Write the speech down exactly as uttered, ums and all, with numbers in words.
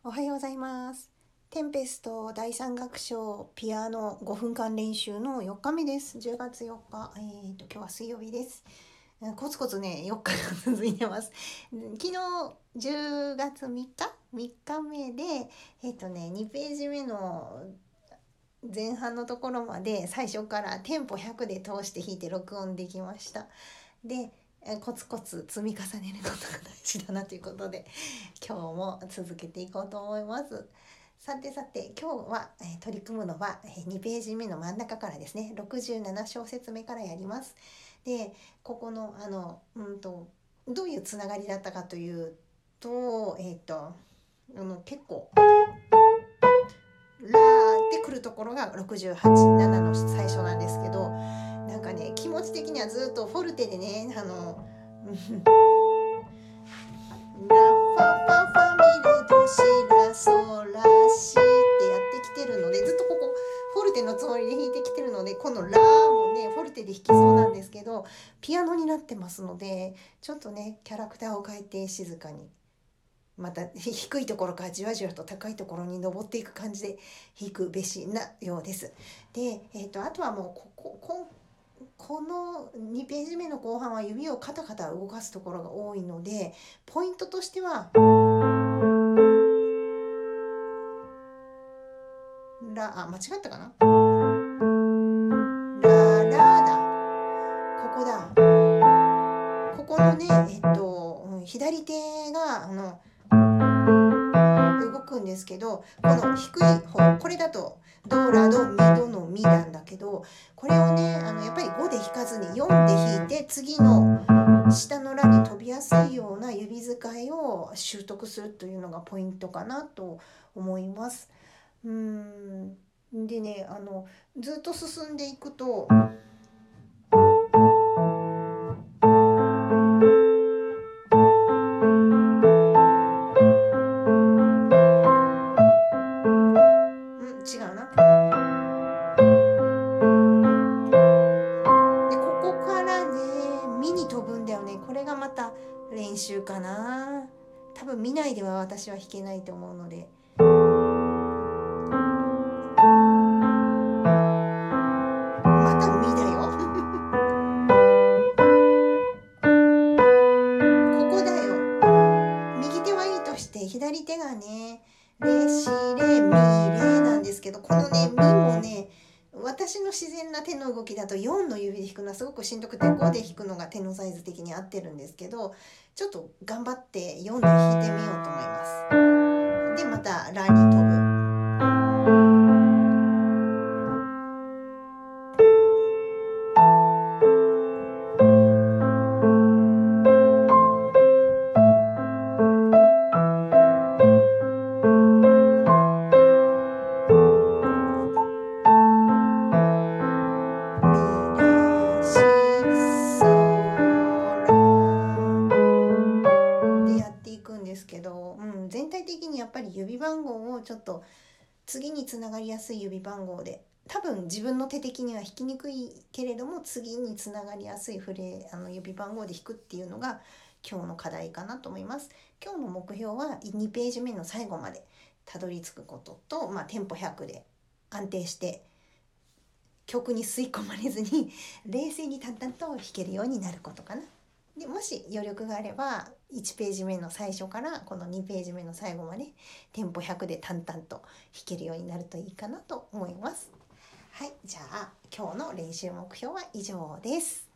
おはようございます。テンペスト第三楽章ピアノごふんかん練習のよっかめです。じゅうがつよっか、えーと、今日は水曜日です。コツコツね、よっかが続いてます。昨日じゅうがつみっか ?みっ 日目で、えっ、とね、にページ目の前半のところまで最初からテンポひゃくで通して弾いて録音できました。で、コツコツ積み重ねることが大事だなということで、今日も続けていこうと思います。さてさて、今日は、えー、取り組むのは、えー、にページ目の真ん中からですね。ろくじゅうなな小節目からやります。で、ここのあのうんとどういうつながりだったかというと、えっ、ー、とあの結構ラーってくるところがろくじゅうはち、ななの最初なんですけど、なんかね、気持ち的にはずっとフォルテでね、あのラファファファミレドシラソラシってやってきてるので、ずっとここフォルテのつもりで弾いてきてるので、このラもねフォルテで弾きそうなんですけど、ピアノになってますので、ちょっとねキャラクターを変えて静かに、また低いところからじわじわと高いところに登っていく感じで弾くべしなようです。で、えーと、あとはもうここここのにページ目の後半は指をカタカタ動かすところが多いので、ポイントとしてはラ、あ、間違ったかな、ララだ、ここだ、ここのね、えっと、左手があの動くんですけど、この低い方、これだとドラドミドのミなんだけど、これをね、あのやっぱりごで弾かずによんで弾いて、次の下のラに飛びやすいような指使いを習得するというのがポイントかなと思います。うーんでね、あのずっと進んでいくと、うん違うな。でここからねミに飛ぶんだよね。これがまた練習かな。多分見ないでは私は弾けないと思うので、またミだよここだよ。右手はいいとして左手がねレシレミレなんですけど、このねミもね、私の自然な手の動きだとよんの指で弾くのはすごくしんどくて、ごで弾くのが手のサイズ的に合ってるんですけど、ちょっと頑張ってよんで弾いてみようと思います。でまたラに飛ぶ。ですけど、うん、全体的にやっぱり指番号をちょっと次につながりやすい指番号で、多分自分の手的には弾きにくいけれども次につながりやすいフレあの指番号で弾くっていうのが今日の課題かなと思います。今日の目標はにページ目の最後までたどり着くことと、まあ、テンポひゃくで安定して曲に吸い込まれずに冷静に淡々と弾けるようになることかな。でもし余力があればいちページ目の最初からこのにページ目の最後までテンポひゃくで淡々と弾けるようになるといいかなと思います。はい、じゃあ今日の練習目標は以上です。